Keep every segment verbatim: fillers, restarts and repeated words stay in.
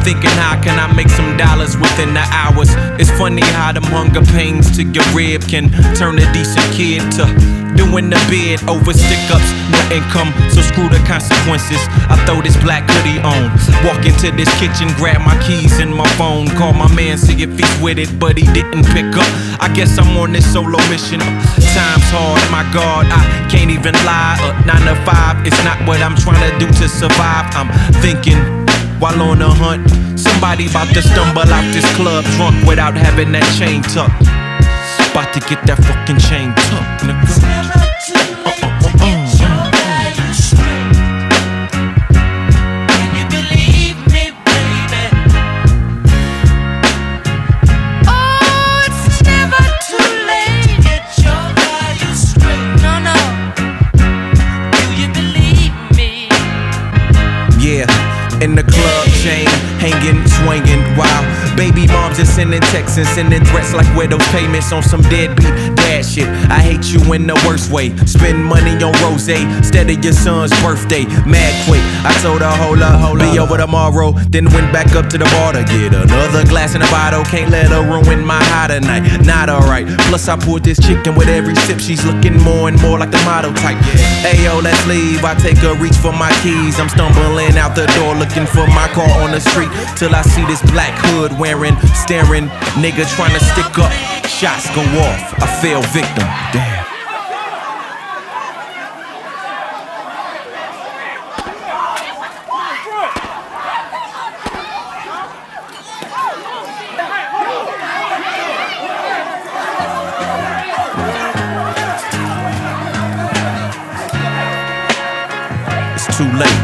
thinking how can I make some dollars within the hours. It's funny how them hunger pains to your rib can turn a decent kid to doing the bid over stick-ups, no income, so screw the consequences. I throw this black hoodie on, walk into this kitchen, grab my keys and my phone, call my man, see if he's with it, but he didn't pick up. I guess I'm on this solo mission. Time's hard, my God, I can't even lie. A nine to five is not what I'm trying to do to survive. I'm thinking while on a hunt, somebody about to stumble out this club drunk without having that chain tucked. About to get that fucking chain tucked, nigga. In the club, chain hanging, swinging, wow. Baby moms are sending texts and sending threats like widows payments on some deadbeat dad shit. I hate you in the worst way. Spend money on rose instead of your son's birthday. Mad quick, I told her hold up, hold up, be over tomorrow. Then went back up to the bar to get another glass in a bottle. Can't let her ruin my high tonight, not alright. Plus I poured this chicken with every sip. She's looking more and more like the model type. Hey yo, let's leave. I take a reach for my keys. I'm stumbling out the door looking for my car on the street till I see this black hood wearing, staring nigga trying to stick up. Shots go off, I fell victim. Damn. It's too late.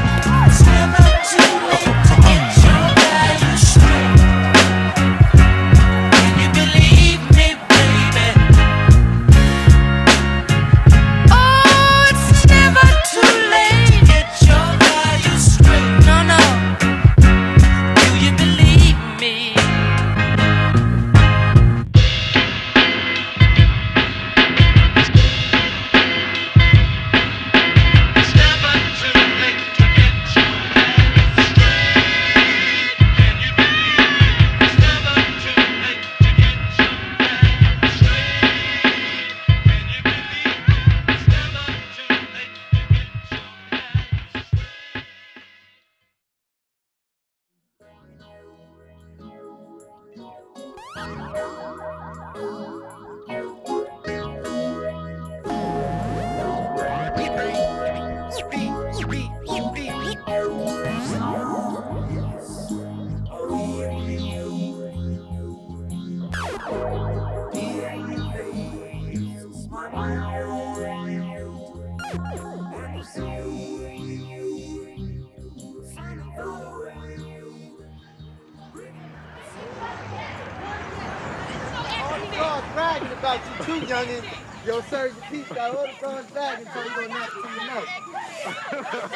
Bragging about you too, youngin'. Yo, Sergeant Pete got all the guns back until you go knock it to your mouth.